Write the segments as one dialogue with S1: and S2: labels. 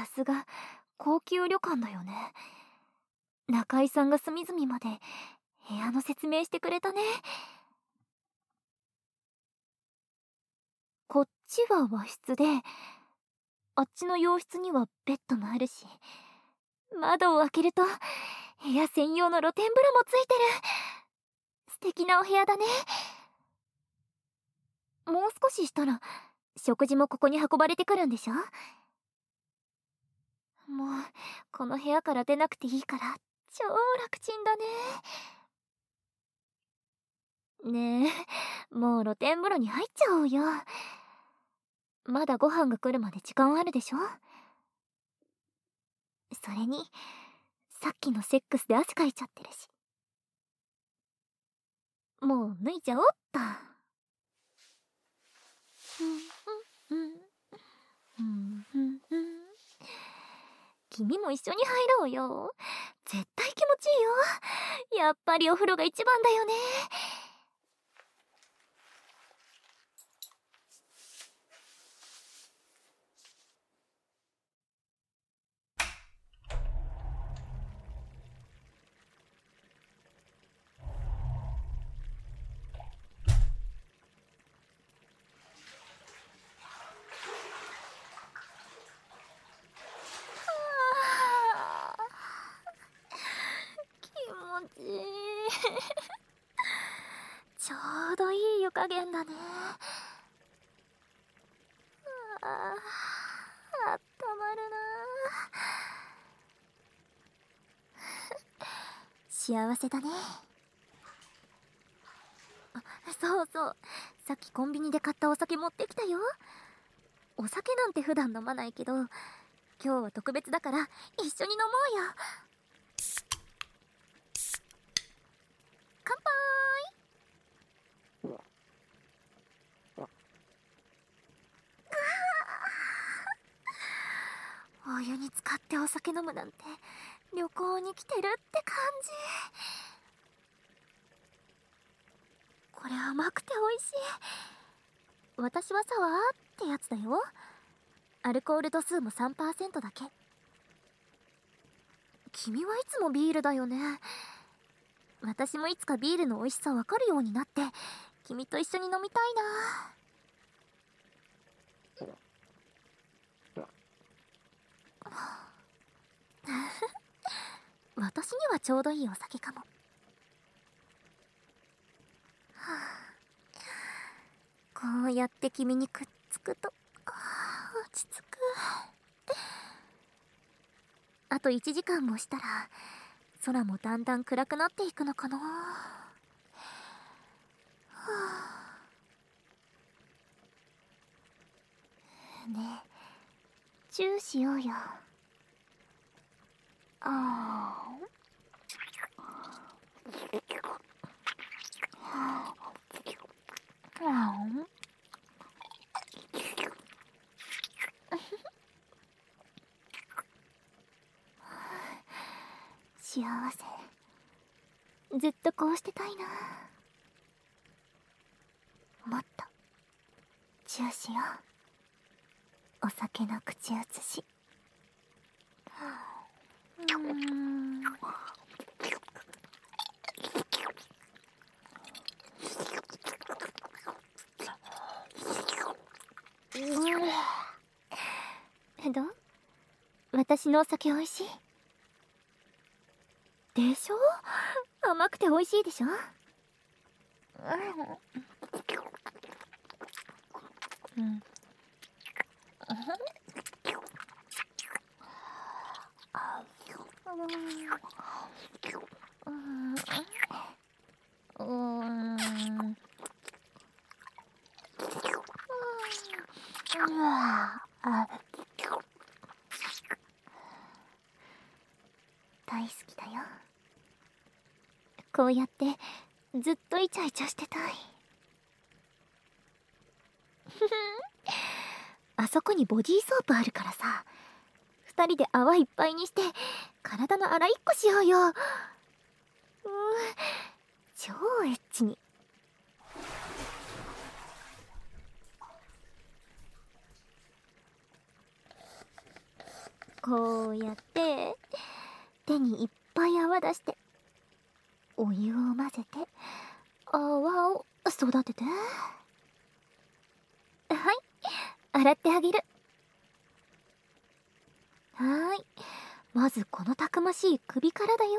S1: さすが高級旅館だよね。中井さんが隅々まで部屋の説明してくれたね。こっちは和室で、あっちの洋室にはベッドもあるし、窓を開けると部屋専用の露天風呂もついてる。素敵なお部屋だね。もう少ししたら食事もここに運ばれてくるんでしょ？もうこの部屋から出なくていいから超楽ちんだね。ねえ、もう露天風呂に入っちゃおうよ。まだご飯が来るまで時間あるでしょ？それにさっきのセックスで汗かいちゃってるし、もう脱いじゃおっと。君も一緒に入ろうよ。絶対気持ちいいよ。やっぱりお風呂が一番だよね。気持ちいい。ちょうどいい湯加減だね。あったまるな。幸せだね。そうそう、さっきコンビニで買ったお酒持ってきたよ。お酒なんて普段飲まないけど、今日は特別だから一緒に飲もうよ。乾杯。お湯に浸かってお酒飲むなんて旅行に来てるって感じ。これ甘くて美味しい。私はサワーってやつだよ。アルコール度数も 3% だけ。君はいつもビールだよね。私もいつかビールの美味しさわかるようになって君と一緒に飲みたいな。私にはちょうどいいお酒かも。はあ、こうやって君にくっつくと落ち着く。あと1時間もしたら空もだんだん暗くなっていくのかな。はあ、ねえ、チューしようよ。ああ、幸せ。ずっとこうしてたいな。もっとチューしよう。お酒の口移し。どう？私のお酒美味しいでしょ？甘くて美味しいでしょ？うん。大好きだよ。こうやってずっとイチャイチャしてたい。あそこにボディーソープあるからさ、二人で泡いっぱいにして体の洗いっこしようよ。超エッチに。 こうやって手にいっぱい泡出してお湯を混ぜて泡を育てて、はい、洗ってあげる。はーい、まずこのたくましい首からだよ。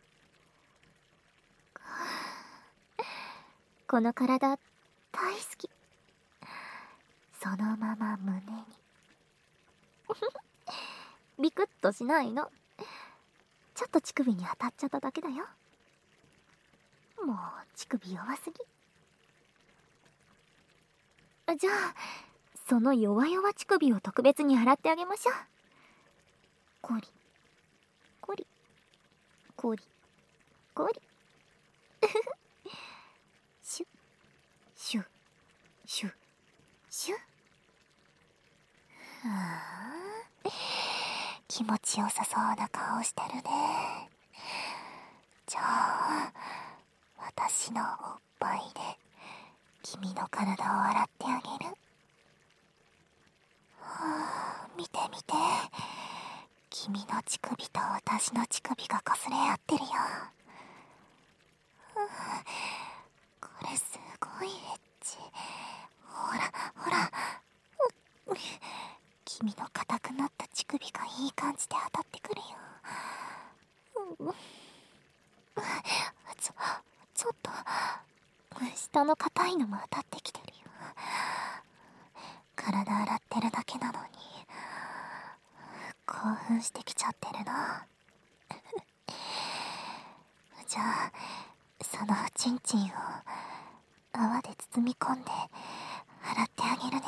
S1: この体大好き。そのまま胸にビクッとしないの。ちょっと乳首に当たっちゃっただけだよ。もう乳首弱すぎ。じゃあその弱々乳首を特別に洗ってあげましょう。コリコリコリコリシュッシュッシュッシュッ。気持ちよさそうな顔してるね。じゃあ私のおっぱいで君の体を洗ってあげる。見て見て、君の乳首と私の乳首が擦れ合ってるよ。これすごいエッチ。ほらほら、君の硬くなった乳首がいい感じで当たってくるよ。ちょっと下の硬いのも当たってきてるよ。体洗ってるだけなのに興奮してきちゃってるな。じゃあそのおちんちんを泡で包み込んで洗ってあげるね。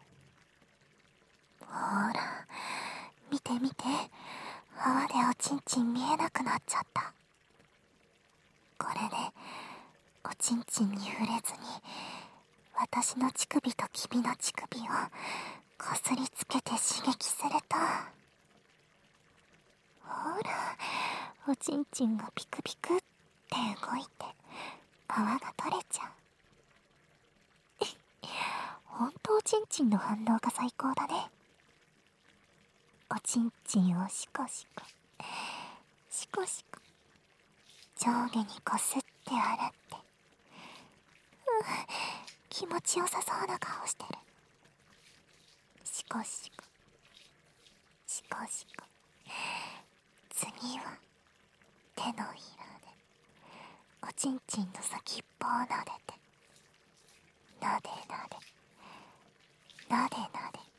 S1: ほら見て見て、泡でおちんちん見えなくなっちゃった。これでおちんちんに触れずに私の乳首と君の乳首をこすりつけて刺激すると、ほらおちんちんがピクピクって動いて泡が取れちゃう。ほんとおちんちんの反応が最高だね。おちんちんをシコシコシコシコ上下にこすって洗って、気持ちよさそうな顔してる。シコシコシコシコ。次は手のひらでおちんちんの先っぽを撫でて、なでなでなでなで。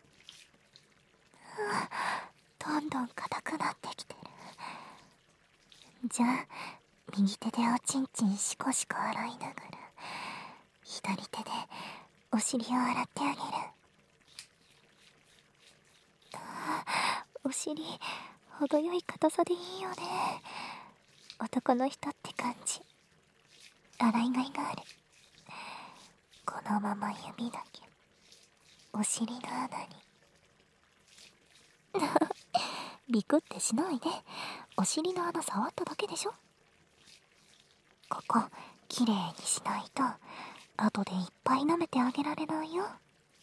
S1: どんどん硬くなってきてる。じゃあ右手でおちんちんシコシコ洗いながら左手でお尻を洗ってあげる。お尻程よい硬さでいいよね。男の人って感じ。洗いがいがある。このまま指だけお尻の穴にビクってしないで。お尻の穴触っただけでしょ。ここきれいにしないと後でいっぱい舐めてあげられないよ。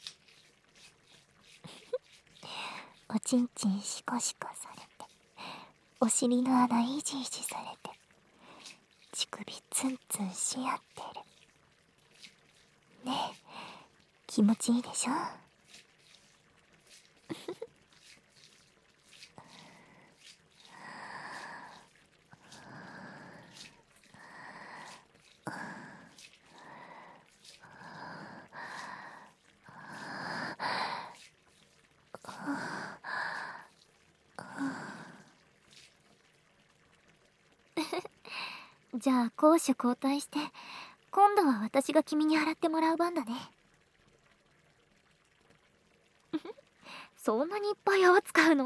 S1: おちんちんシコシコされて、お尻の穴イジイジされて、乳首ツンツンし合ってるね。え気持ちいいでしょ。じゃあ攻守交代して今度は私が君に洗ってもらう番だね。そんなにいっぱい泡使うの？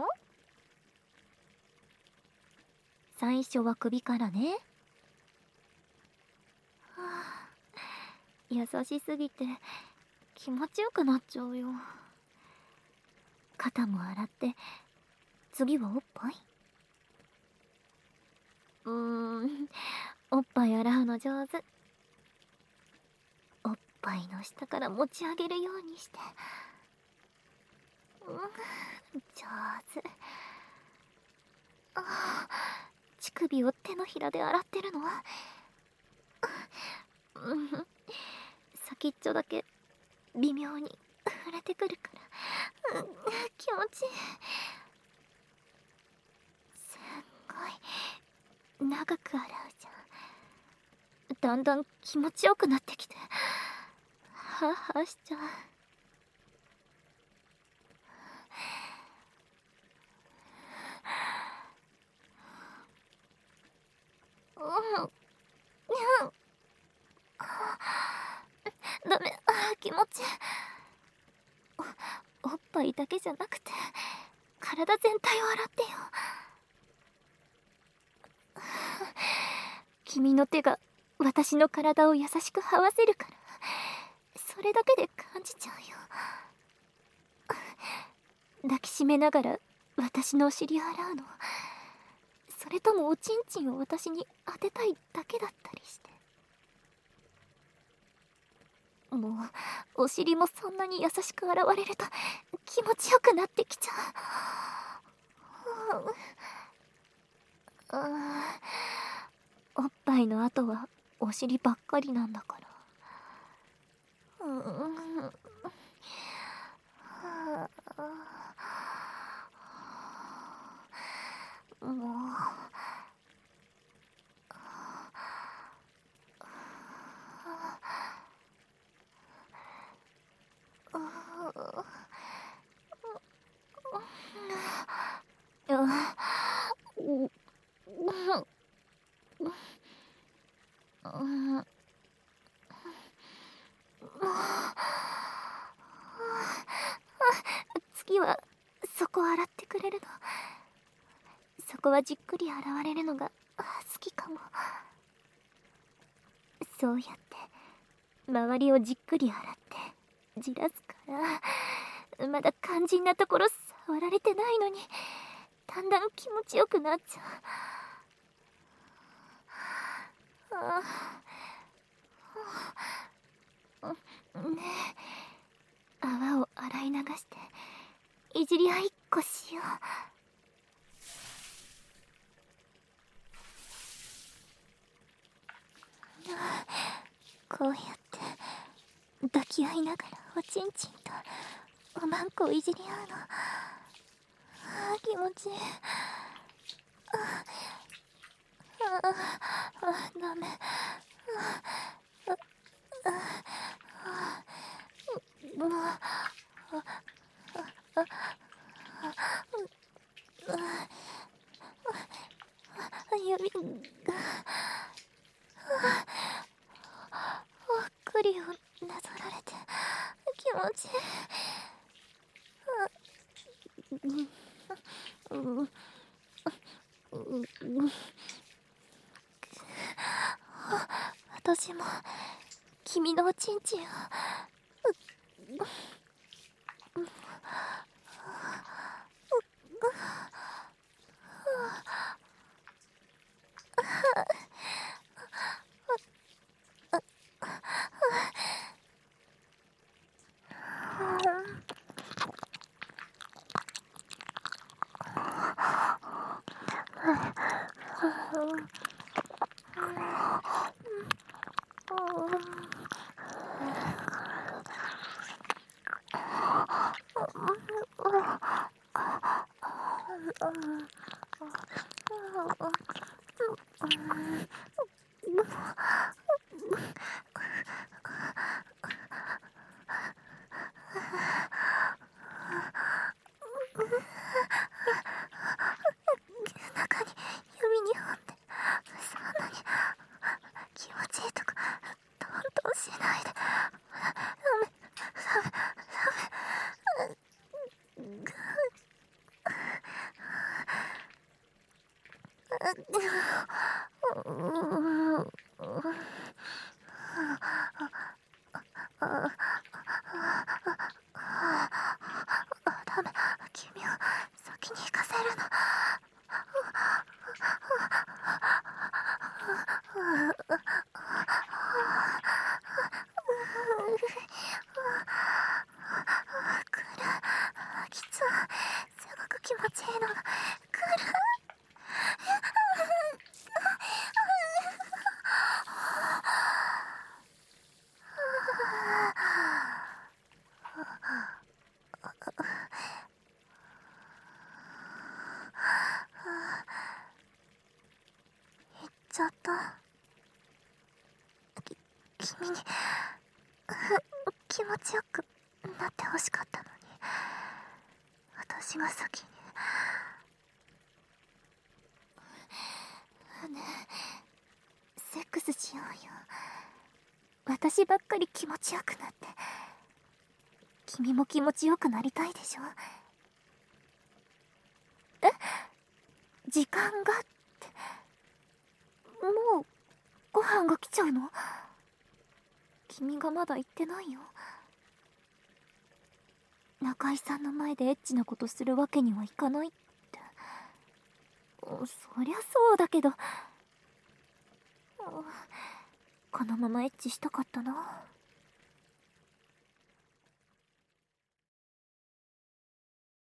S1: 最初は首からね。はあ、優しすぎて気持ちよくなっちゃうよ。肩も洗って、次はおっぱい。おっぱい洗うの上手。おっぱいの下から持ち上げるようにして、上手。 乳首を手のひらで洗ってるの。先っちょだけ微妙に触れてくるから、気持ちいい。すっごい長く洗うじゃん。だんだん気持ちよくなってきて、ハーハーしちゃう。ダメ、気持ちいい。おっぱいだけじゃなくて体全体を洗ってよ。君の手が私の体を優しく這わせるから、それだけで感じちゃうよ。抱きしめながら私のお尻を洗うの？それともおちんちんを私に当てたいだけだったりして。もうお尻もそんなに優しく洗われると気持ちよくなってきちゃう。おっぱいの後はお尻ばっかりなんだから。もう次はそこ洗ってくれるの？そこはじっくり洗われるのが好きかも。そうやって周りをじっくり洗ってじらすから、まだ肝心なところ触られてないのにだんだん気持ちよくなっちゃう。ねえ、泡を洗い流していじり合いっこしよう。こうやって抱き合いながらおちんちんとおまんこをいじり合うの。気持ちいい。ダメ。指がクリをなぞられて気持ちいい。私も君のおちんちんを中に指に本ってそんなに気持ちいいとかトントンしないで。ダメ、君を先に行かせるの。 ちゃった。君に気持ちよくなってほしかったのに、私が先に。ねえ、セックスしようよ。私ばっかり気持ちよくなって、君も気持ちよくなりたいでしょ。え、時間がって、もうご飯が来ちゃうの？君がまだ言ってないよ。中井さんの前でエッチなことするわけにはいかないって。そりゃそうだけど、このままエッチしたかったな。